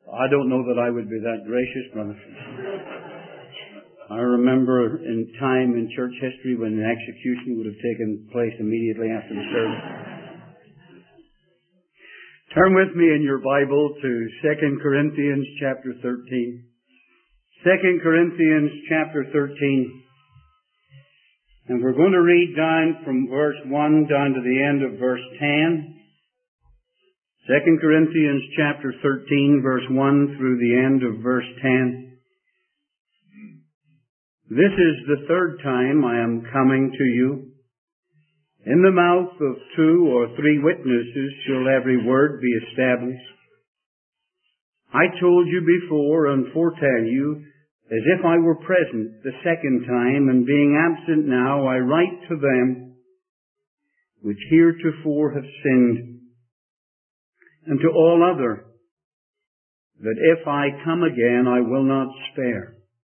I don't know that I would be that gracious, brother. I remember in time in church history when an execution would have taken place immediately after the service. Turn with me in your Bible to 2 Corinthians chapter 13. 2 Corinthians chapter 13. And we're going to read down from verse 1 down to the end of verse 10. 2 Corinthians chapter 13, verse 1 through the end of verse 10. This is the third time I am coming to you. In the mouth of 2 or 3 witnesses shall every word be established. I told you before and foretell you, as if I were present the second time, and being absent now, I write to them which heretofore have sinned, and to all other, that if I come again, I will not spare.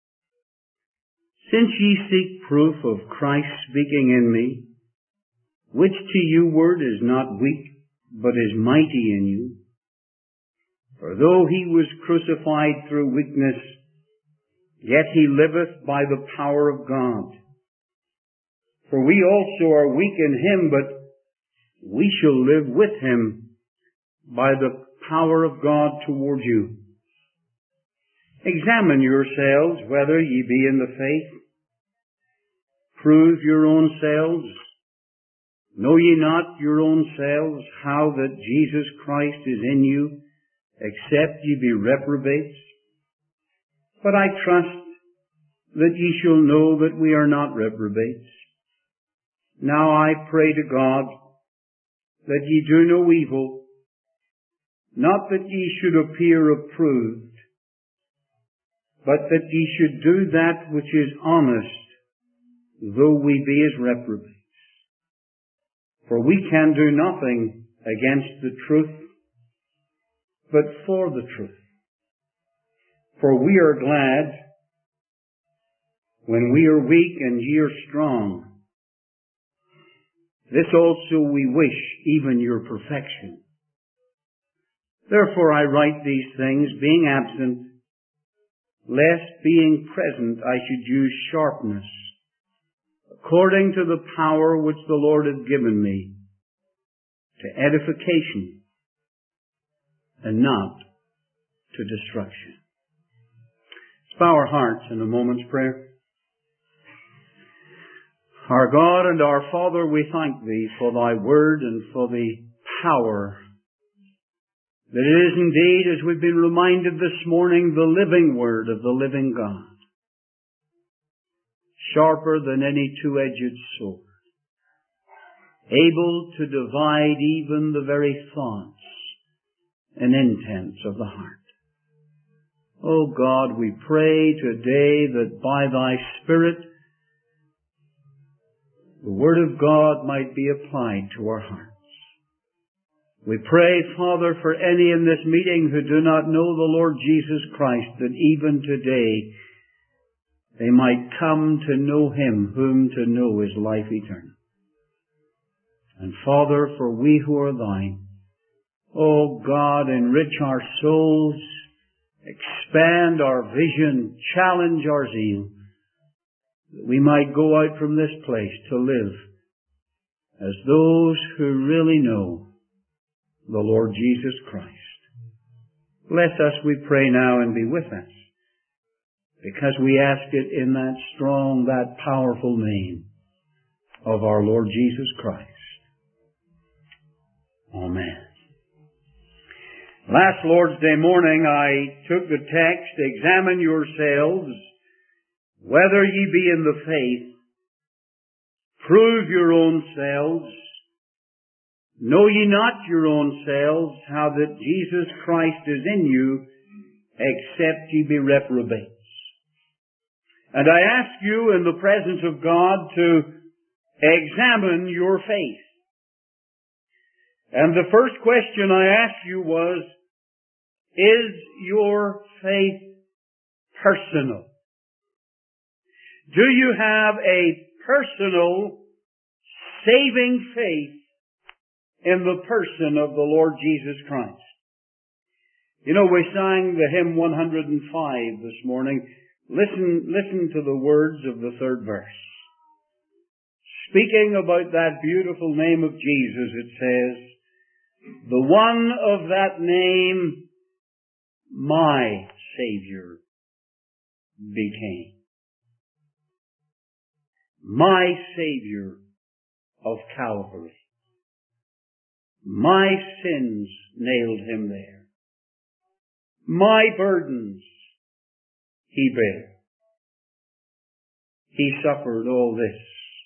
Since ye seek proof of Christ speaking in me, which to you word is not weak, but is mighty in you, for though he was crucified through weakness, yet he liveth by the power of God. For we also are weak in him, but we shall live with him by the power of God toward you. Examine yourselves whether ye be in the faith. Prove your own selves. Know ye not your own selves how that Jesus Christ is in you, except ye be reprobates? But I trust that ye shall know that we are not reprobates. Now I pray to God that ye do no evil, not that ye should appear approved, but that ye should do that which is honest, though we be as reprobates. For we can do nothing against the truth, but for the truth. For we are glad when we are weak and ye are strong. This also we wish, even your perfection. Therefore I write these things, being absent, lest being present I should use sharpness, according to the power which the Lord hath given me, to edification, and not to destruction. Let's bow our hearts in a moment's prayer. Our God and our Father, we thank Thee for Thy Word and for the power that it is indeed, as we've been reminded this morning, the living Word of the living God, sharper than any two-edged sword, able to divide even the very thoughts and intents of the heart. O God, we pray today that by Thy Spirit, the Word of God might be applied to our hearts. We pray, Father, for any in this meeting who do not know the Lord Jesus Christ, that even today they might come to know Him whom to know is life eternal. And Father, for we who are Thine, O God, enrich our souls, expand our vision, challenge our zeal, that we might go out from this place to live as those who really know the Lord Jesus Christ. Bless us, we pray now, and be with us, because we ask it in that strong, that powerful name of our Lord Jesus Christ. Amen. Last Lord's Day morning I took the text, examine yourselves whether ye be in the faith, prove your own selves. Know ye not your own selves how that Jesus Christ is in you, except ye be reprobates? And I ask you in the presence of God to examine your faith. And the first question I asked you was, is your faith personal? Do you have a personal saving faith in the person of the Lord Jesus Christ? You know, we sang the hymn 105 this morning. Listen to the words of the third verse. Speaking about that beautiful name of Jesus, it says, the one of that name, my Savior, became. My Savior of Calvary. My sins nailed Him there. My burdens He bare. He suffered all this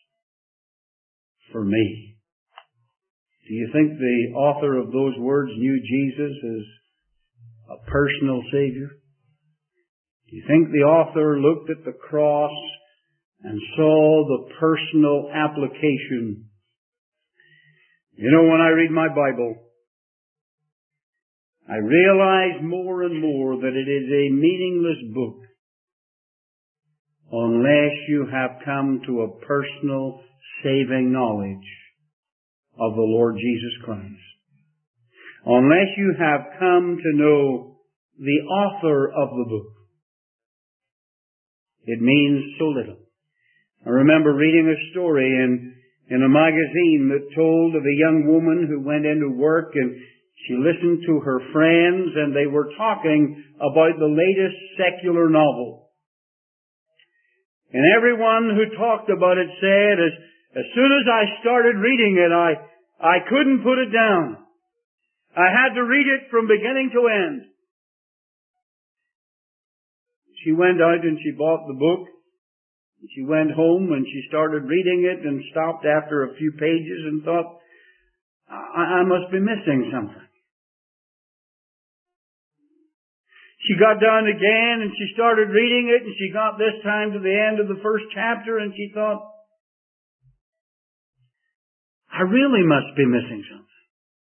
for me. Do you think the author of those words knew Jesus as a personal Savior? Do you think the author looked at the cross and saw the personal application? You know, when I read my Bible, I realize more and more that it is a meaningless book unless you have come to a personal saving knowledge of the Lord Jesus Christ. Unless you have come to know the author of the book. It means so little. I remember reading a story in a magazine that told of a young woman who went into work and she listened to her friends and they were talking about the latest secular novel. And everyone who talked about it said, as soon as I started reading it, I couldn't put it down. I had to read it from beginning to end. She went out and she bought the book. She went home and she started reading it and stopped after a few pages and thought, I must be missing something. She got down again and she started reading it and she got this time to the end of the first chapter and she thought, I really must be missing something.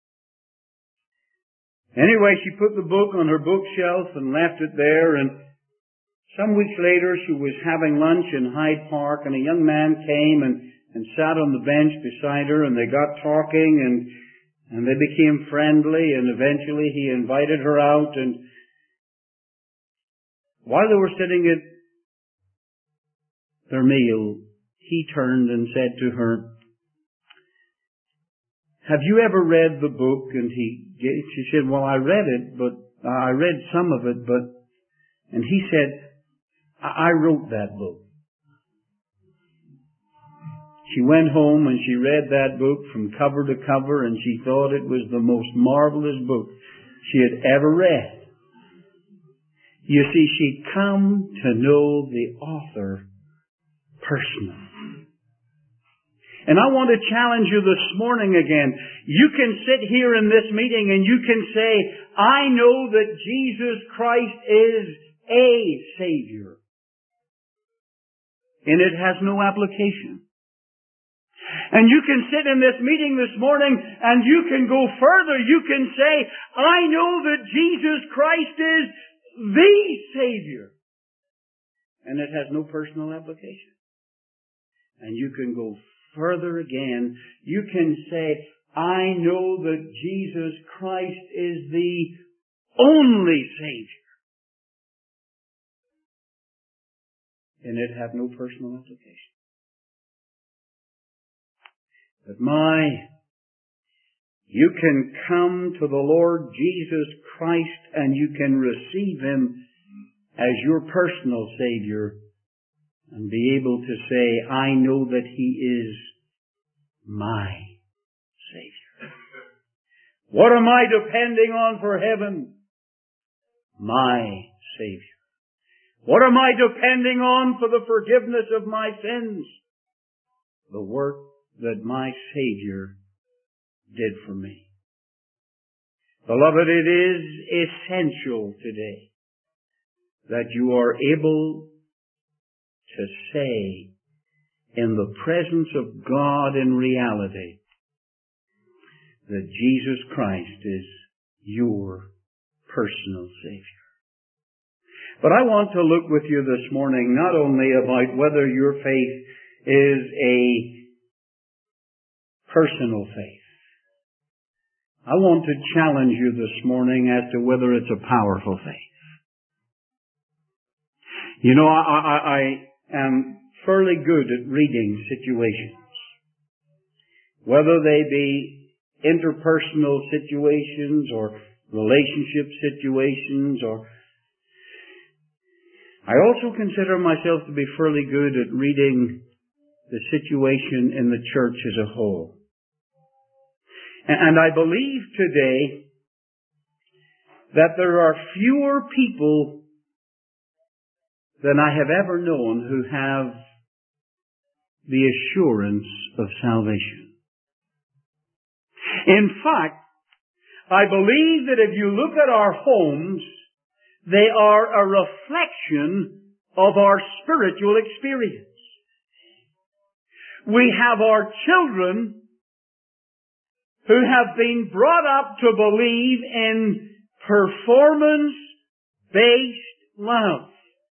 Anyway, she put the book on her bookshelf and left it there, and some weeks later she was having lunch in Hyde Park and a young man came and sat on the bench beside her and they got talking and they became friendly and eventually he invited her out, and while they were sitting at their meal, he turned and said to her, have you ever read the book? And she said, well, I read it, but I read some of it, and he said, I wrote that book. She went home and she read that book from cover to cover and she thought it was the most marvelous book she had ever read. You see, she'd come to know the author personally. And I want to challenge you this morning again. You can sit here in this meeting and you can say, I know that Jesus Christ is a Savior. And it has no application. And you can sit in this meeting this morning and you can go further. You can say, I know that Jesus Christ is the Savior. And it has no personal application. And you can go further again. You can say, I know that Jesus Christ is the only Savior. And it have no personal application. But you can come to the Lord Jesus Christ and you can receive Him as your personal Savior and be able to say, I know that He is my Savior. What am I depending on for heaven? My Savior. What am I depending on for the forgiveness of my sins? The work that my Savior did for me. Beloved, it is essential today that you are able to say in the presence of God in reality that Jesus Christ is your personal Savior. But I want to look with you this morning not only about whether your faith is a personal faith. I want to challenge you this morning as to whether it's a powerful faith. You know, I am fairly good at reading situations. Whether they be interpersonal situations or relationship situations, or I also consider myself to be fairly good at reading the situation in the church as a whole. And I believe today that there are fewer people than I have ever known who have the assurance of salvation. In fact, I believe that if you look at our homes, they are a reflection of our spiritual experience. We have our children who have been brought up to believe in performance-based love.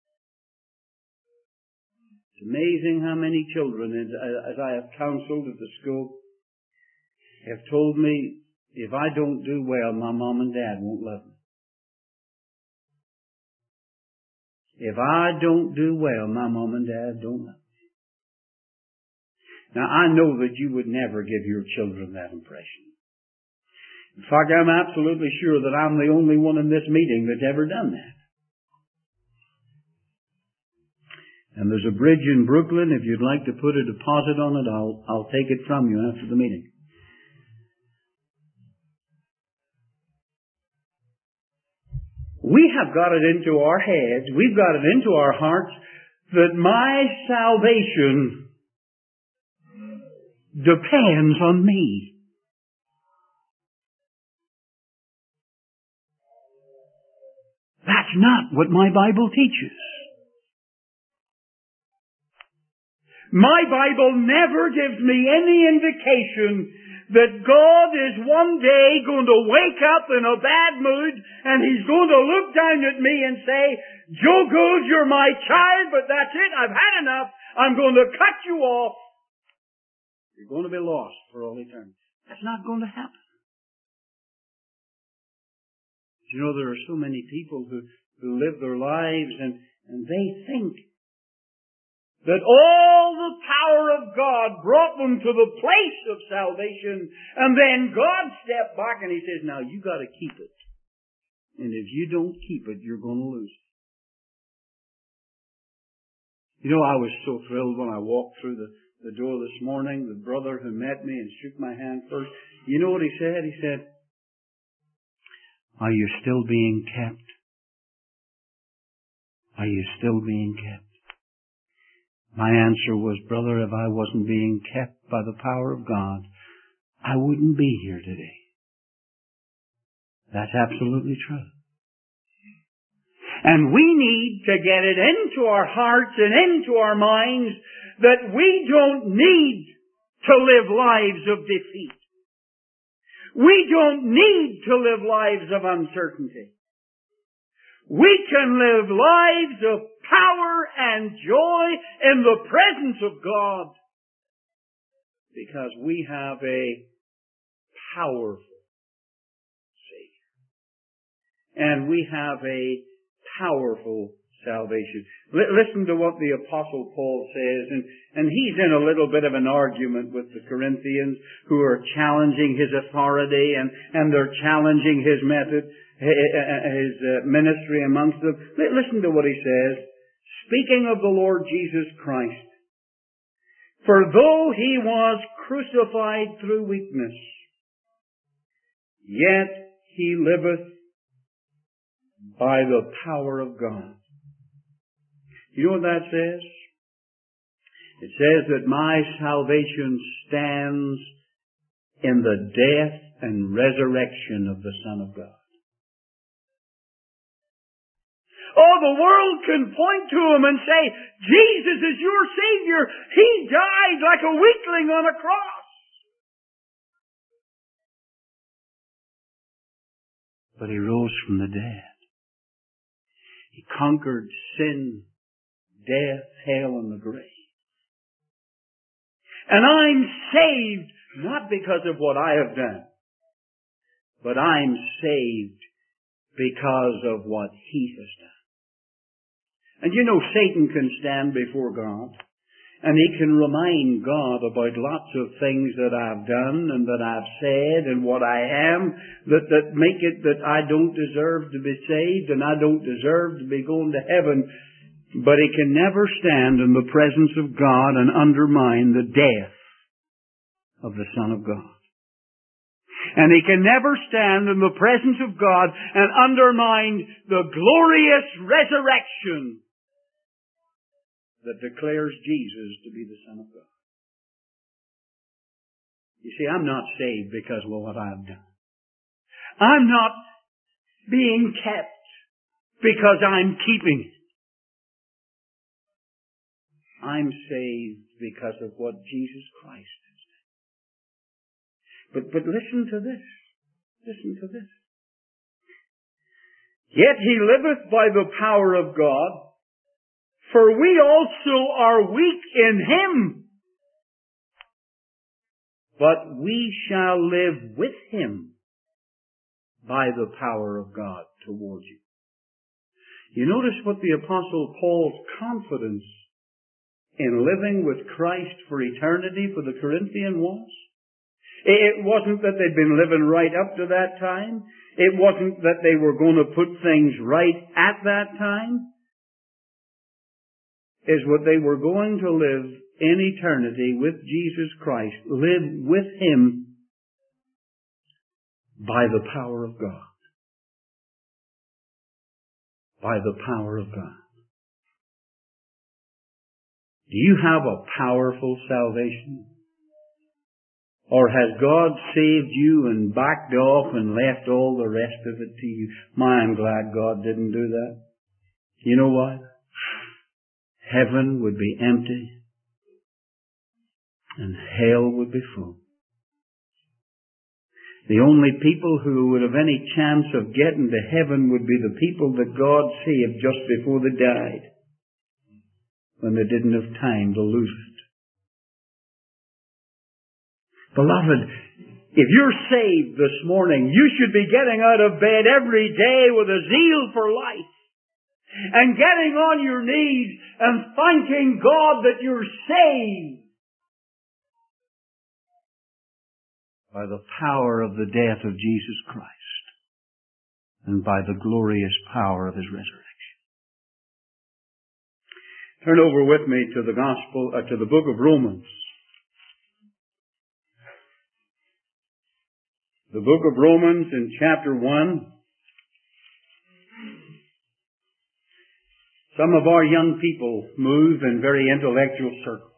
It's amazing how many children, as I have counseled at the school, have told me, if I don't do well, my mom and dad won't love me. If I don't do well, my mom and dad don't love me. Now, I know that you would never give your children that impression. In fact, I'm absolutely sure that I'm the only one in this meeting that's ever done that. And there's a bridge in Brooklyn. If you'd like to put a deposit on it, I'll take it from you after the meeting. We have got it into our heads, we've got it into our hearts, that my salvation depends on me. That's not what my Bible teaches. My Bible never gives me any indication that God is one day going to wake up in a bad mood and He's going to look down at me and say, Joe Gould, you're my child, but that's it. I've had enough. I'm going to cut you off. You're going to be lost for all eternity. That's not going to happen. You know, there are so many people who live their lives and they think that all the power of God brought them to the place of salvation, and then God stepped back and He says, now you got to keep it. And if you don't keep it, you're going to lose it. You know, I was so thrilled when I walked through the door this morning. The brother who met me and shook my hand first, you know what he said? He said, are you still being kept? Are you still being kept? My answer was, brother, if I wasn't being kept by the power of God, I wouldn't be here today. That's absolutely true. And we need to get it into our hearts and into our minds that we don't need to live lives of defeat. We don't need to live lives of uncertainty. We can live lives of power and joy in the presence of God because we have a powerful Savior. And we have a powerful salvation. Listen to what the Apostle Paul says, and he's in a little bit of an argument with the Corinthians who are challenging his authority and they're challenging his method, his ministry amongst them. Listen to what he says. Speaking of the Lord Jesus Christ, for though He was crucified through weakness, yet He liveth by the power of God. You know what that says? It says that my salvation stands in the death and resurrection of the Son of God. Oh, the world can point to Him and say, Jesus is your Savior. He died like a weakling on a cross. But He rose from the dead. He conquered sin, death, hell, and the grave. And I'm saved not because of what I have done. but I'm saved because of what He has done. And you know, Satan can stand before God, and he can remind God about lots of things that I've done and that I've said and what I am that make it that I don't deserve to be saved and I don't deserve to be going to heaven. But he can never stand in the presence of God and undermine the death of the Son of God. And he can never stand in the presence of God and undermine the glorious resurrection that declares Jesus to be the Son of God. You see, I'm not saved because of what I've done. I'm not being kept because I'm keeping it. I'm saved because of what Jesus Christ has done. But listen to this. Listen to this. Yet he liveth by the power of God, for we also are weak in Him, but we shall live with Him by the power of God towards you. You notice what the Apostle Paul's confidence in living with Christ for eternity for the Corinthian was. It wasn't that they'd been living right up to that time. It wasn't that they were going to put things right at that time. Is what they were going to live in eternity with Jesus Christ, live with Him by the power of God. By the power of God. Do you have a powerful salvation? Or has God saved you and backed off and left all the rest of it to you? I'm glad God didn't do that. You know what? Heaven would be empty and hell would be full. The only people who would have any chance of getting to heaven would be the people that God saved just before they died, when they didn't have time to lose it. Beloved, if you're saved this morning, you should be getting out of bed every day with a zeal for life and getting on your knees and thanking God that you're saved by the power of the death of Jesus Christ and by the glorious power of His resurrection. Turn over with me to the book of Romans. The book of Romans in chapter 1. Some of our young people move in very intellectual circles.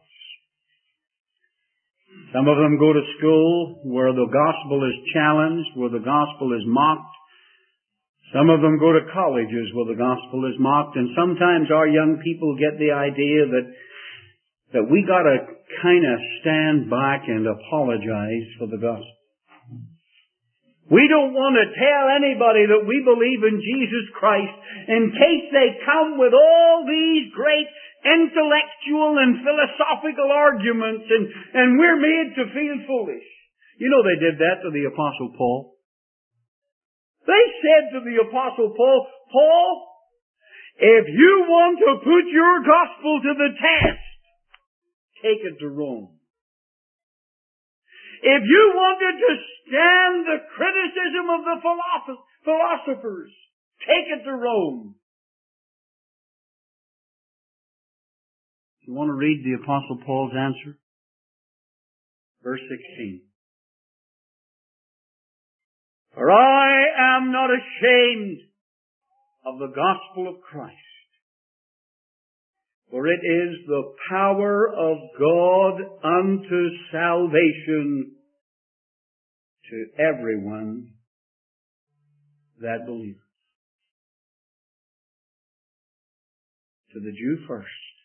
Some of them go to school where the gospel is challenged, where the gospel is mocked. Some of them go to colleges where the gospel is mocked. And sometimes our young people get the idea that we got to kind of stand back and apologize for the gospel. We don't want to tell anybody that we believe in Jesus Christ in case they come with all these great intellectual and philosophical arguments and we're made to feel foolish. You know they did that to the Apostle Paul. They said to the Apostle Paul, Paul, if you want to put your gospel to the test, take it to Rome. If you wanted to stand the criticism of the philosophers, take it to Rome. You want to read the Apostle Paul's answer? Verse 16. For I am not ashamed of the gospel of Christ, for it is the power of God unto salvation to everyone that believeth. To the Jew first,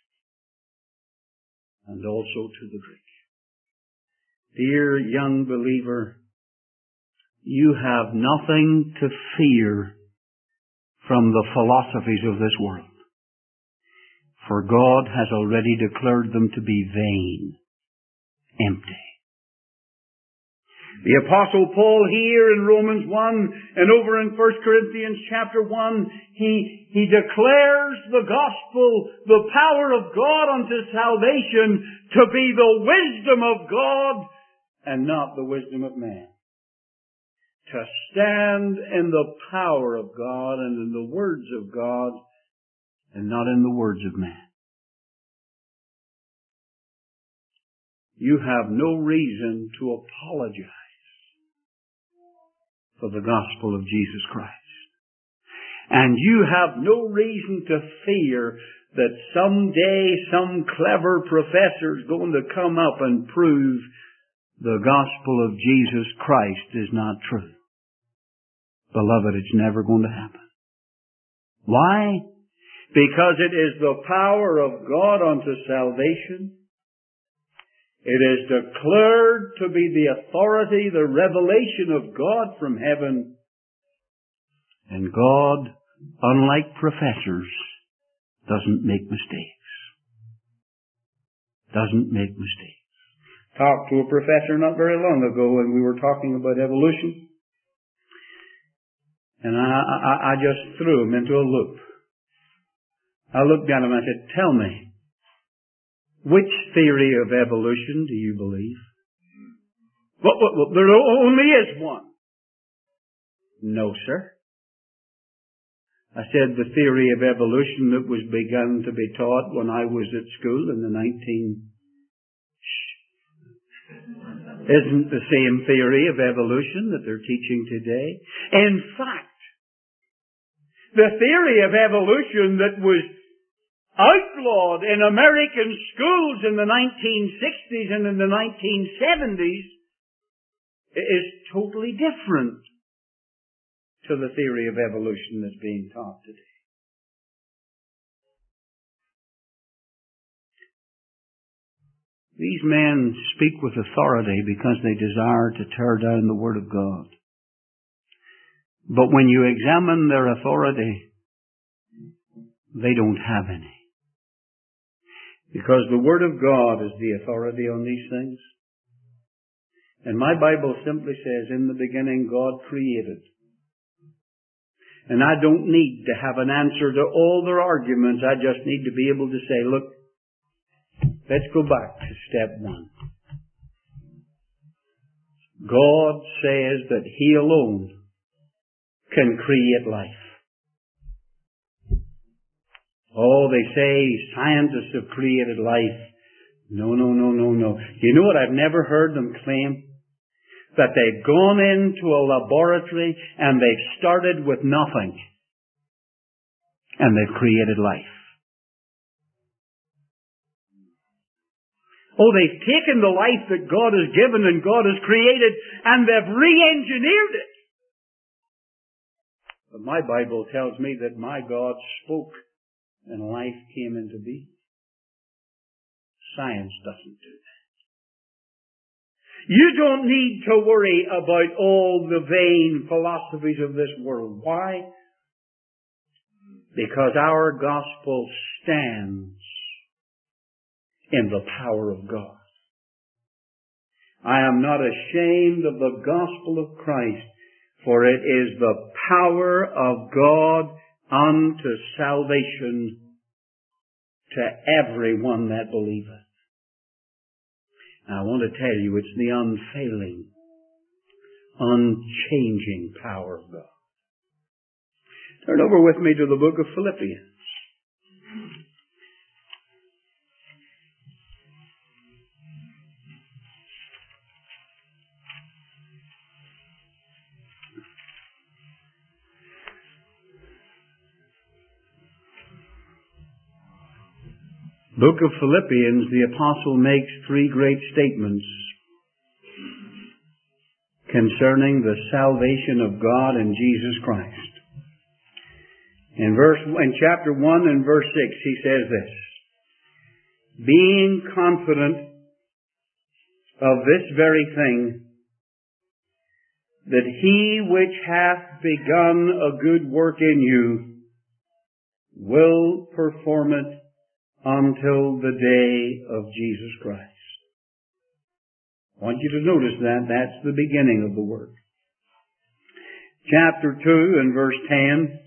and also to the Greek. Dear young believer, you have nothing to fear from the philosophies of this world. For God has already declared them to be vain, empty. The Apostle Paul here in Romans 1 and over in 1 Corinthians chapter 1, he declares the gospel, the power of God unto salvation, to be the wisdom of God and not the wisdom of man. To stand in the power of God and in the words of God and not in the words of man. You have no reason to apologize for the gospel of Jesus Christ. And you have no reason to fear that someday some clever professor is going to come up and prove the gospel of Jesus Christ is not true. Beloved, it's never going to happen. Why? Because it is the power of God unto salvation. It is declared to be the authority, the revelation of God from heaven. And God, unlike professors, doesn't make mistakes. Doesn't make mistakes. Talked to a professor not very long ago when we were talking about evolution. And I just threw him into a loop. I looked at him and I said, tell me, which theory of evolution do you believe? Well, there only is one. No, sir. I said the theory of evolution that was begun to be taught when I was at school in the isn't the same theory of evolution that they're teaching today. In fact, the theory of evolution that was outlawed in American schools in the 1960s and in the 1970s is totally different to the theory of evolution that's being taught today. These men speak with authority because they desire to tear down the Word of God. But when you examine their authority, they don't have any. Because the Word of God is the authority on these things. And my Bible simply says, in the beginning God created. And I don't need to have an answer to all their arguments. I just need to be able to say, look, let's go back to step one. God says that He alone can create life. Oh, they say scientists have created life. No. You know what I've never heard them claim? That they've gone into a laboratory and they've started with nothing. And they've created life. Oh, they've taken the life that God has given and God has created and they've re-engineered it. But my Bible tells me that my God spoke and life came into being. Science doesn't do that. You don't need to worry about all the vain philosophies of this world. Why? Because our gospel stands in the power of God. I am not ashamed of the gospel of Christ, for it is the power of God unto salvation to everyone that believeth. And I want to tell you, it's the unfailing, unchanging power of God. Turn over with me to the book of Philippians. Book of Philippians, the apostle makes three great statements concerning the salvation of God in Jesus Christ. In chapter 1 and verse 6, he says this: being confident of this very thing, that he which hath begun a good work in you will perform it until the day of Jesus Christ. I want you to notice that. That's the beginning of the work. Chapter 2 and verse 10.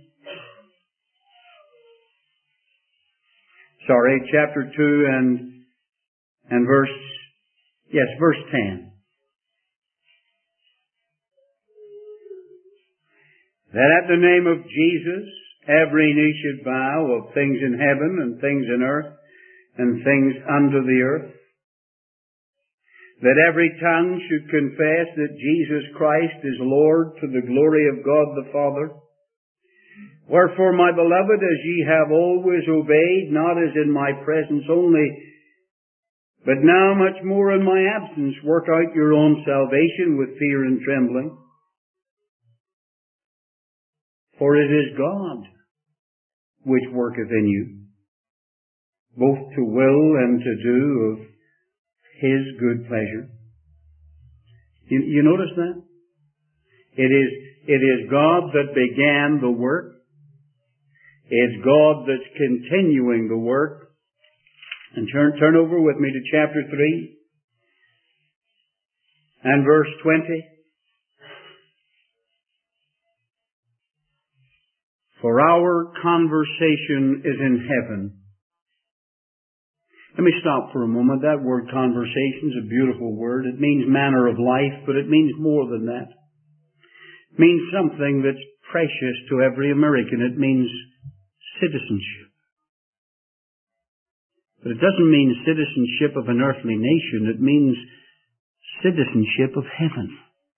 Chapter 2 and verse 10. That at the name of Jesus, every knee should bow, of things in heaven and things in earth and things under the earth. That every tongue should confess that Jesus Christ is Lord, to the glory of God the Father. Wherefore, my beloved, as ye have always obeyed, not as in my presence only, but now much more in my absence, work out your own salvation with fear and trembling. For it is God which worketh in you, both to will and to do of His good pleasure. You notice that? It is God that began the work. It's God that's continuing the work. And turn over with me to chapter 3 and verse 20. For our conversation is in heaven. Let me stop for a moment. That word conversation is a beautiful word. It means manner of life, but it means more than that. It means something that's precious to every American. It means citizenship. But it doesn't mean citizenship of an earthly nation. It means citizenship of heaven.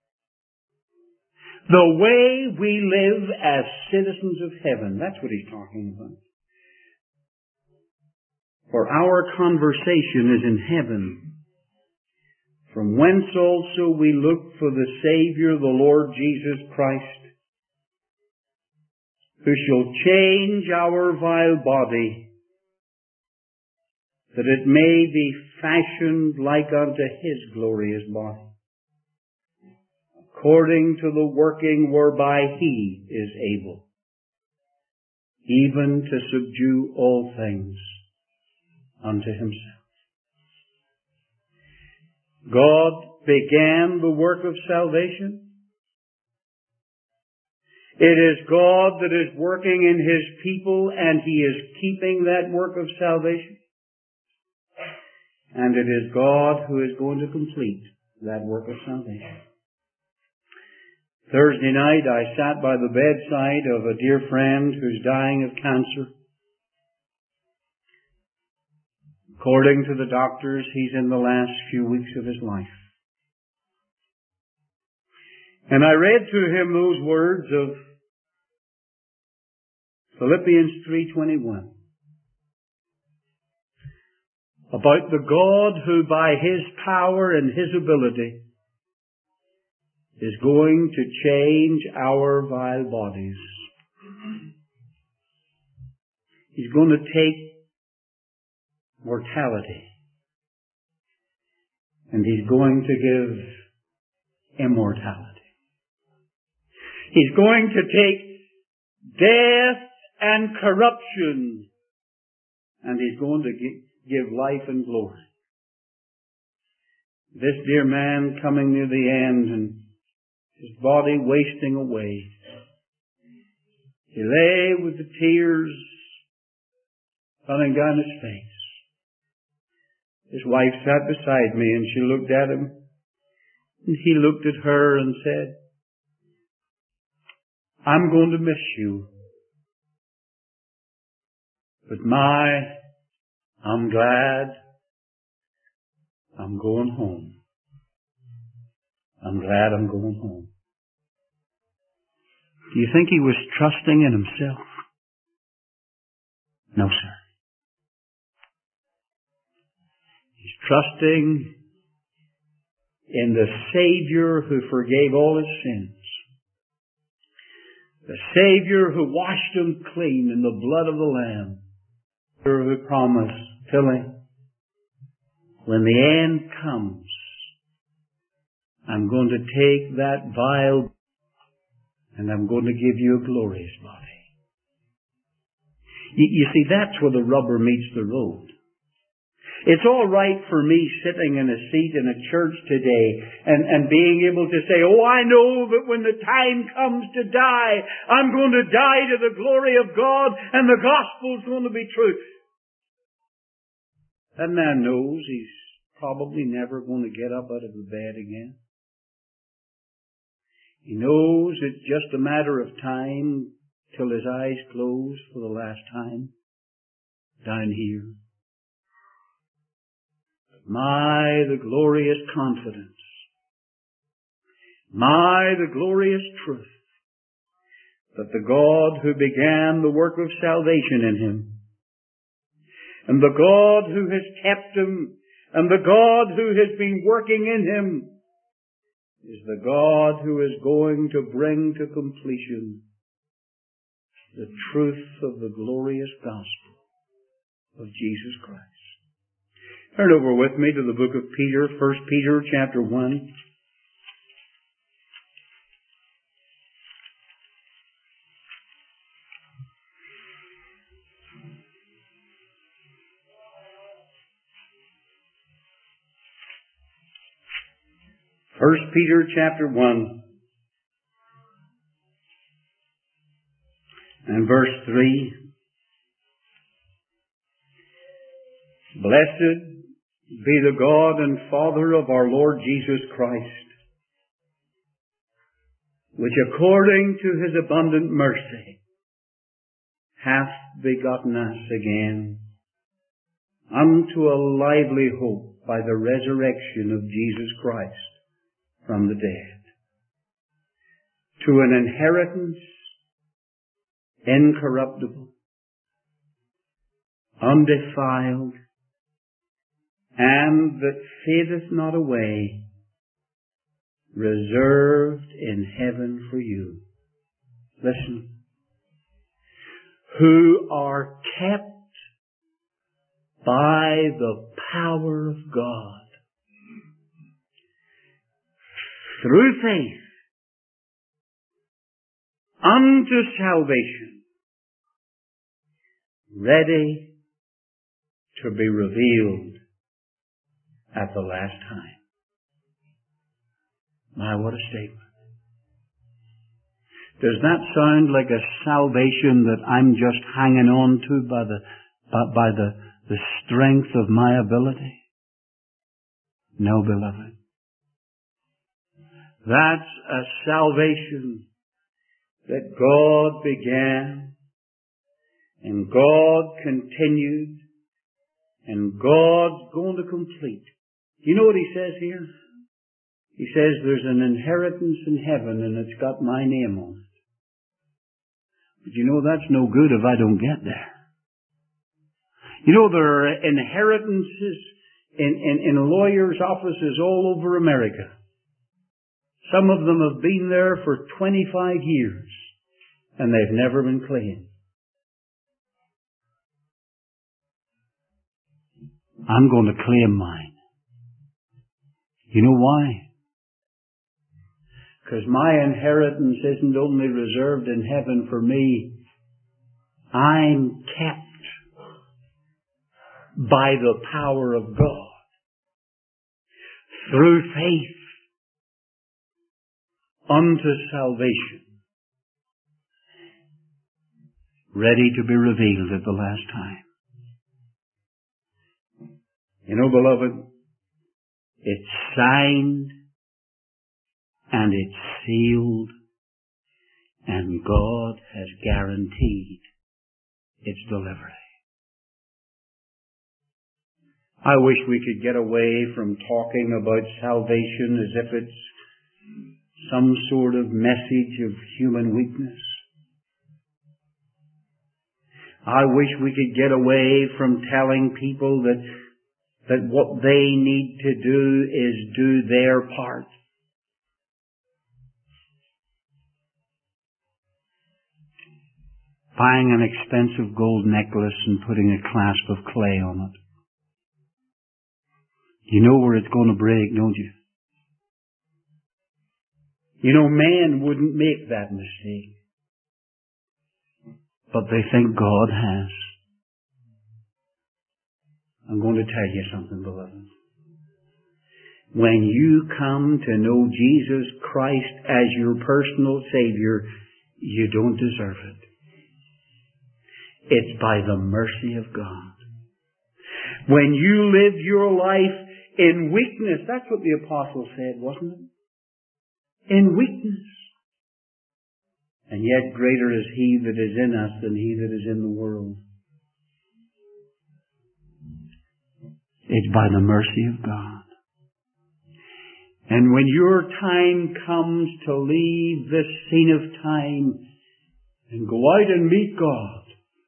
The way we live as citizens of heaven. That's what he's talking about. For our conversation is in heaven, from whence also we look for the Savior, the Lord Jesus Christ, who shall change our vile body, that it may be fashioned like unto His glorious body, according to the working whereby He is able, even to subdue all things unto Himself. God began the work of salvation. It is God that is working in His people, and He is keeping that work of salvation. And it is God who is going to complete that work of salvation. Thursday night, I sat by the bedside of a dear friend who's dying of cancer. According to the doctors, he's in the last few weeks of his life. And I read to him those words of Philippians 3:21 about the God who by His power and His ability is going to change our vile bodies. He's going to take mortality, and He's going to give immortality. He's going to take death and corruption, and He's going to give life and glory. This dear man coming near the end and his body wasting away. He lay with the tears running down his face. His wife sat beside me and she looked at him, and he looked at her and said, I'm going to miss you, but I'm glad I'm going home. I'm glad I'm going home. Do you think he was trusting in himself? No, sir. He's trusting in the Savior who forgave all his sins. The Savior who washed him clean in the blood of the Lamb. Who promised, Tilly, when the end comes, I'm going to take that vile and I'm going to give you a glorious body. You see, that's where the rubber meets the road. It's all right for me sitting in a seat in a church today and being able to say, oh, I know that when the time comes to die, I'm going to die to the glory of God and the gospel's going to be truth. That man knows he's probably never going to get up out of the bed again. He knows it's just a matter of time till his eyes close for the last time down here. My, the glorious confidence. My, the glorious truth that the God who began the work of salvation in him, and the God who has kept him, and the God who has been working in him, is the God who is going to bring to completion the truth of the glorious gospel of Jesus Christ. Turn over with me to the book of Peter, 1 Peter chapter 1. First Peter chapter 1 and verse 3. Blessed be the God and Father of our Lord Jesus Christ, which according to his abundant mercy hath begotten us again unto a lively hope by the resurrection of Jesus Christ from the dead, to an inheritance incorruptible, undefiled, and that fadeth not away, reserved in heaven for you. Listen. Who are kept by the power of God through faith unto salvation, ready to be revealed at the last time. My, what a statement. Does that sound like a salvation that I'm just hanging on to by the strength of my ability? No, beloved. That's a salvation that God began and God continued and God's going to complete. You know what he says here? He says there's an inheritance in heaven and it's got my name on it. But you know that's no good if I don't get there. You know there are inheritances in lawyers' offices all over America. Some of them have been there for 25 years and they've never been claimed. I'm going to claim mine. You know why? Because my inheritance isn't only reserved in heaven for me. I'm kept by the power of God through faith unto salvation, ready to be revealed at the last time. You know, beloved, it's signed and it's sealed and God has guaranteed its delivery. I wish we could get away from talking about salvation as if it's some sort of message of human weakness. I wish we could get away from telling people that what they need to do is do their part. Buying an expensive gold necklace and putting a clasp of clay on it. You know where it's going to break, don't you? You know, man wouldn't make that mistake. But they think God has. I'm going to tell you something, beloved. When you come to know Jesus Christ as your personal Savior, you don't deserve it. It's by the mercy of God. When you live your life in weakness, that's what the apostle said, wasn't it? In weakness. And yet greater is He that is in us than he that is in the world. It's by the mercy of God. And when your time comes to leave this scene of time and go out and meet God,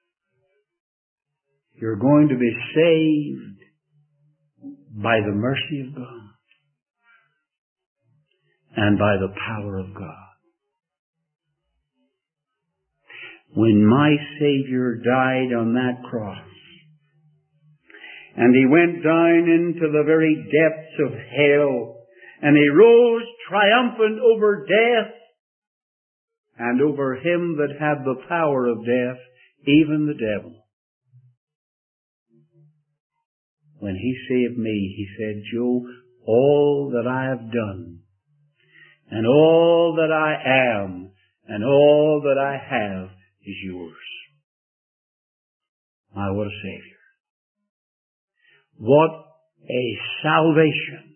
you're going to be saved by the mercy of God and by the power of God. When my Savior died on that cross, and He went down into the very depths of hell, and He rose triumphant over death, and over him that had the power of death, even the devil. When He saved me, He said, Joe, all that I have done, and all that I am, and all that I have is yours. My, what a Savior. What a salvation.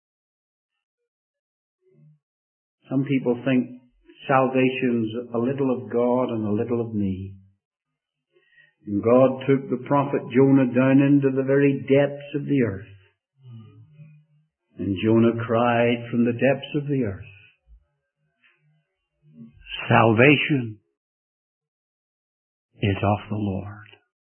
Some people think salvation's a little of God and a little of me. And God took the prophet Jonah down into the very depths of the earth. And Jonah cried from the depths of the earth, salvation is of the Lord.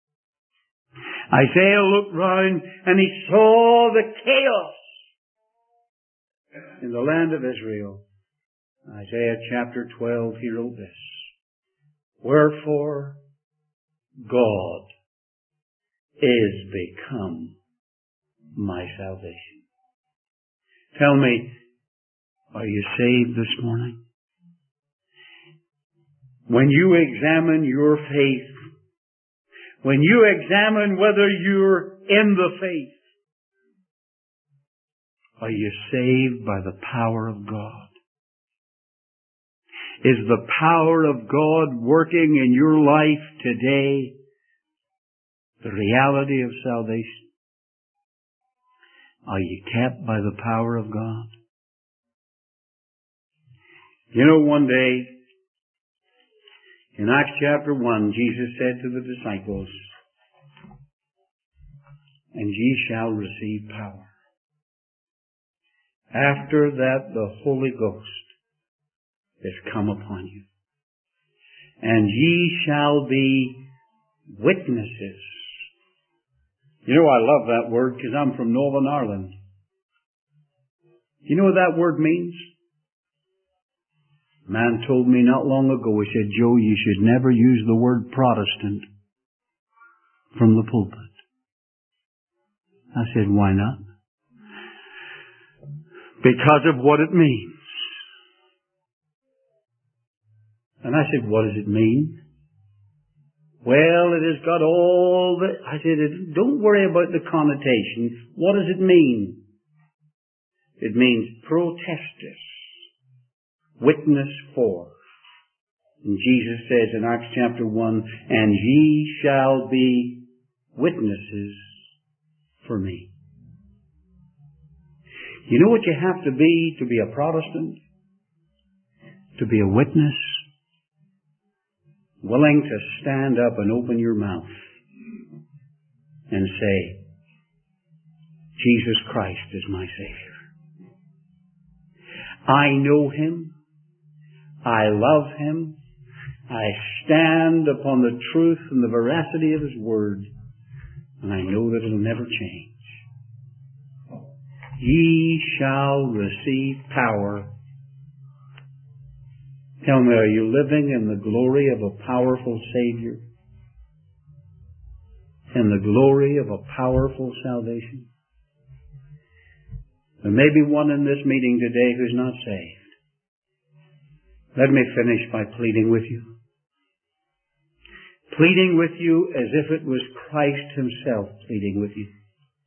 Isaiah looked round and he saw the chaos in the land of Israel. Isaiah chapter 12, he wrote this, wherefore God is become my salvation. Tell me, are you saved this morning? When you examine your faith, when you examine whether you're in the faith, are you saved by the power of God? Is the power of God working in your life today? The reality of salvation? Are you kept by the power of God? You know, one day, in Acts chapter 1, Jesus said to the disciples, and ye shall receive power. After that, the Holy Ghost is come upon you. And ye shall be witnesses. You know, I love that word because I'm from Northern Ireland. You know what that word means? A man told me not long ago, he said, Joe, you should never use the word Protestant from the pulpit. I said, why not? Because of what it means. And I said, what does it mean? Well, it has got all the... I said, don't worry about the connotation. What does it mean? It means protestus. Witness for. And Jesus says in Acts chapter 1, and ye shall be witnesses for me. You know what you have to be a Protestant? To be a witness? Willing to stand up and open your mouth and say, Jesus Christ is my Savior. I know Him. I love Him. I stand upon the truth and the veracity of His Word, and I know that it'll never change. Ye shall receive power. Tell me, are you living in the glory of a powerful Savior? In the glory of a powerful salvation? There may be one in this meeting today who's not saved. Let me finish by pleading with you. Pleading with you as if it was Christ Himself pleading with you.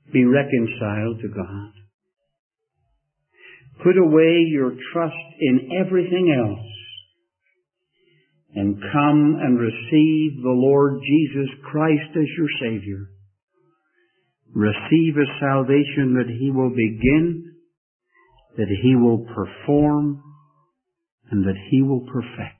Be reconciled to God. Put away your trust in everything else and come and receive the Lord Jesus Christ as your Savior. Receive a salvation that He will begin, that He will perform, and that He will perfect.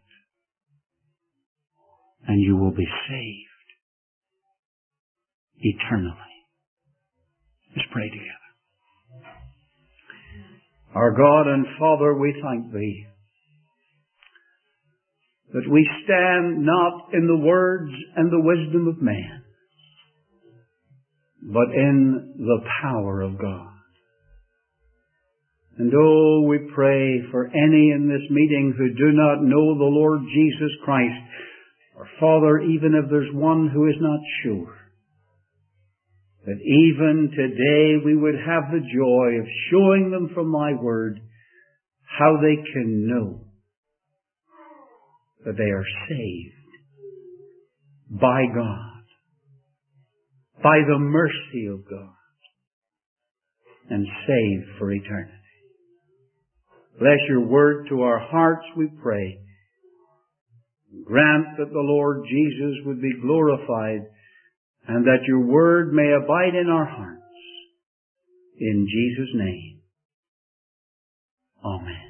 And you will be saved eternally. Let's pray together. Our God and Father, we thank Thee that we stand not in the words and the wisdom of man, but in the power of God. And oh, we pray for any in this meeting who do not know the Lord Jesus Christ, or Father, even if there's one who is not sure, that even today we would have the joy of showing them from Thy Word how they can know that they are saved by God, by the mercy of God, and saved for eternity. Bless your Word to our hearts, we pray. Grant that the Lord Jesus would be glorified and that your Word may abide in our hearts. In Jesus' name. Amen.